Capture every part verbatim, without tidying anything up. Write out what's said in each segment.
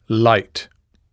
light.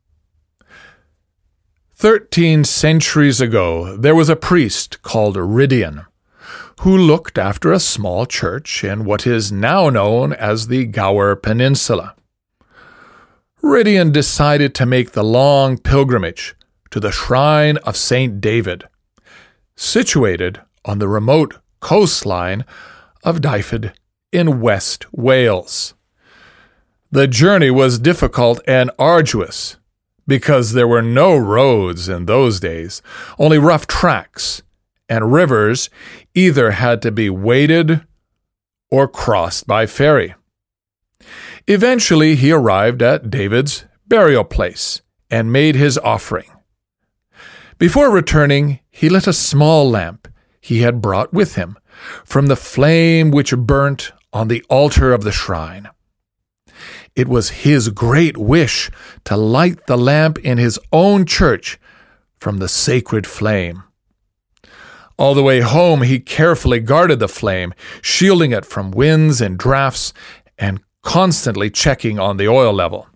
Thirteen centuries ago, there was a priest called Ridian, who looked after a small church in what is now known as the Gower Peninsula. Ridian decided to make the long pilgrimage to the shrine of Saint David, situated on the remote coastline of Dyfed in West Wales. The journey was difficult and arduous because there were no roads in those days, only rough tracks, and rivers either had to be waded or crossed by ferry. Eventually, he arrived at David's burial place and made his offering. Before returning, he lit a small lamp he had brought with him from the flame which burnt on the altar of the shrine. It was his great wish to light the lamp in his own church from the sacred flame. All the way home, he carefully guarded the flame, shielding it from winds and drafts, and constantly checking on the oil level.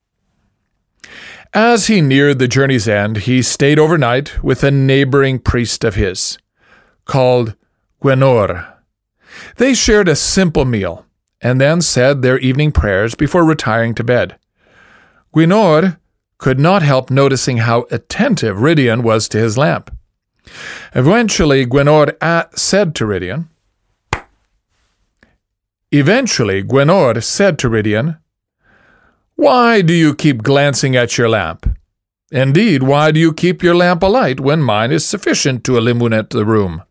As he neared the journey's end, he stayed overnight with a neighboring priest of his, called Gwenor. They shared a simple meal, and then said their evening prayers before retiring to bed. Gwenor could not help noticing how attentive Ridian was to his lamp. Eventually, Gwenor a- said to Ridian, Eventually, Gwenor said to Ridian, "Why do you keep glancing at your lamp? Indeed, why do you keep your lamp alight when mine is sufficient to illuminate the room?"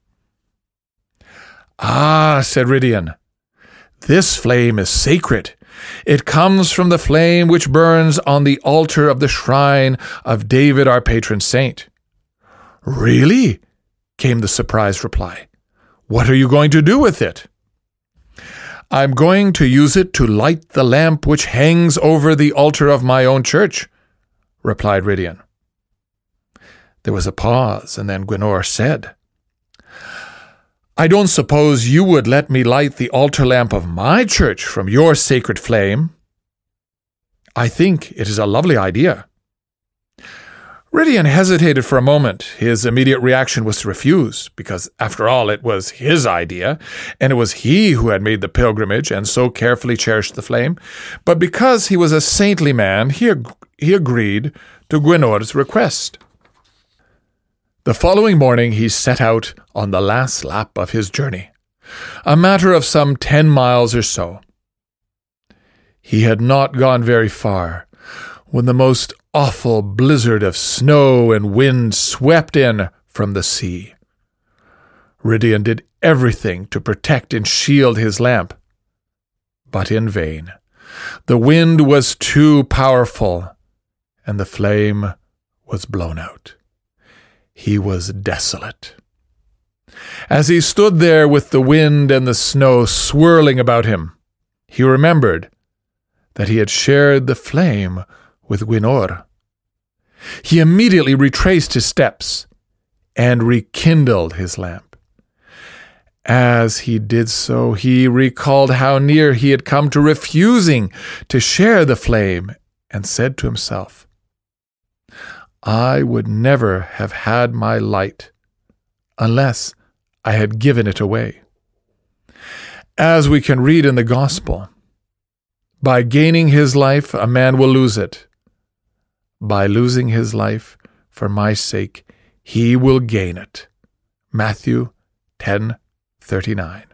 "Ah," said Ridian, "this flame is sacred. It comes from the flame which burns on the altar of the shrine of David, our patron saint." "Really?" came the surprised reply. "What are you going to do with it?" "I'm going to use it to light the lamp which hangs over the altar of my own church," replied Ridian. There was a pause, and then Gwenor said, "I don't suppose you would let me light the altar lamp of my church from your sacred flame?" "I think it is a lovely idea." Ridian hesitated for a moment. His immediate reaction was to refuse, because, after all, it was his idea, and it was he who had made the pilgrimage and so carefully cherished the flame. But because he was a saintly man, he, ag- he agreed to Gwenor's request. The following morning he set out on the last lap of his journey, a matter of some ten miles or so. He had not gone very far when the most awful blizzard of snow and wind swept in from the sea. Ridian did everything to protect and shield his lamp, but in vain. The wind was too powerful, and the flame was blown out. He was desolate. As he stood there with the wind and the snow swirling about him, he remembered that he had shared the flame with Gwenor. He immediately retraced his steps and rekindled his lamp. As he did so, he recalled how near he had come to refusing to share the flame and said to himself, "I would never have had my light unless I had given it away." As we can read in the Gospel, by gaining his life, a man will lose it. By losing his life for my sake, he will gain it. Matthew ten thirty-nine.